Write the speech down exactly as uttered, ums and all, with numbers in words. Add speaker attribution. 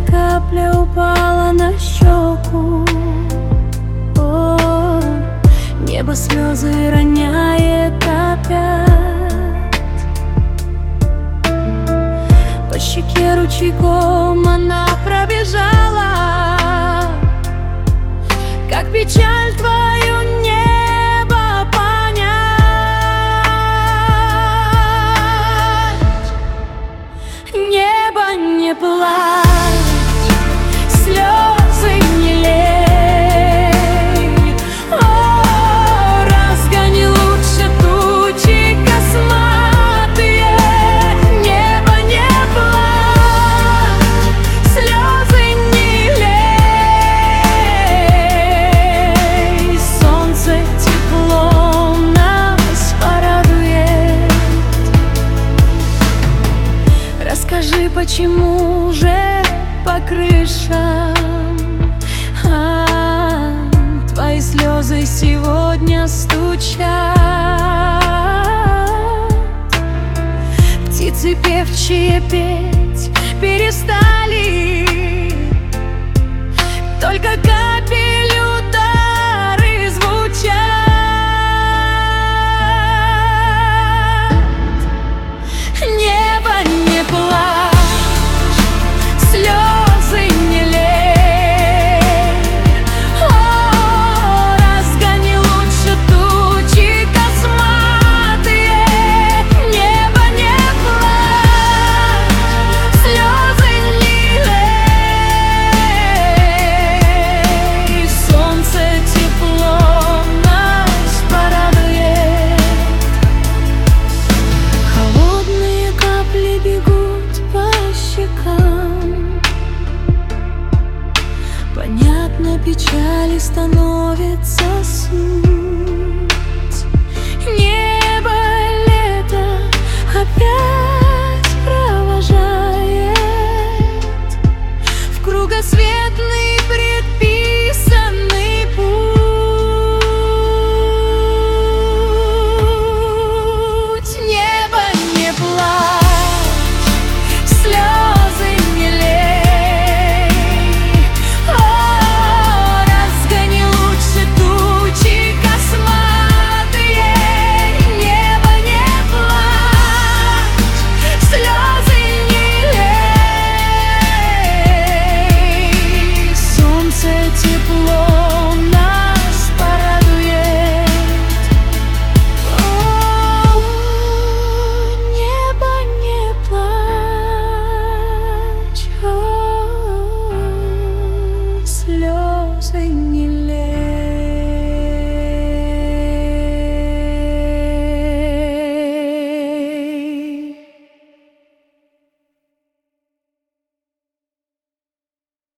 Speaker 1: капля упала на щеку. О, небо слезы роняет опять. По щеке ручейком она пробежала. Как печаль твою небо понять? Небо, не плачь, слезы не лей. О, разгони лучше тучи косматые. Небо, не плачь, слезы не лей. Солнце теплом нас порадует. Расскажи, почему же по крышам а, твои слезы сегодня стучат? Птицы певчие петь перестали, только капель удары звучат. Небо, не плачь, слезы не лей. О, разгони лучше тучи косматые. Небо, не плачь, слезы не лей. Солнце теплом нас порадует. Холодные капли бегут по щекам. Понятно, печали становится суть. Небо, лето опять.